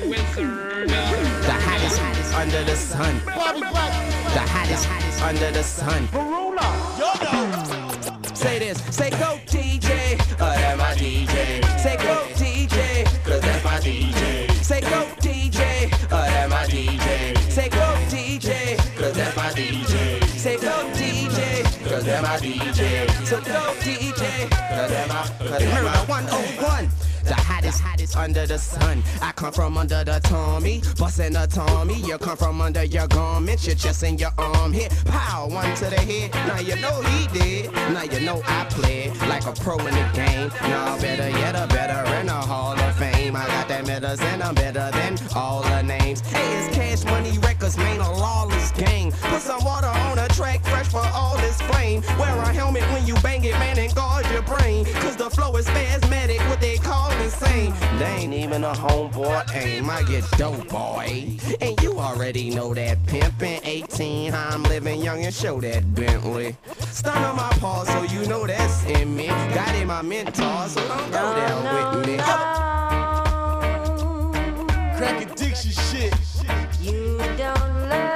wizard. The hottest under the sun. The hottest under the sun. Say this, say go DJ, that's my DJ. Say go DJ, cause that's my DJ. Say go DJ, that's my DJ. Say go DJ, cause that's my DJ. Say go DJ, cause that's my DJ. So go DJ, cause that's my 101. The hottest under the sun. I come from under the Tommy, bustin' the Tommy. You come from under your garment, your chest and your arm hit. Pow, one to the head. Now you know he did. Now you know I played like a pro in the game. Now better yet, a better in the Hall of Fame. I got that medicine, I'm better than all the names. Hey, it's Cash Money Records, man, a lawless gang. Put some water on a track, fresh for all this flame. Wear a helmet when you bang it, man, and guard your brain. Cause the flow is spasmodic, what they call insane. They ain't even a homeboy aim, I get dope, boy. And you already know that pimpin' 18, how I'm living young and show that Bentley. Stun on my paws, so you know that's in me. Got in my mentor, so don't go down with me. Crack addiction shit. You don't love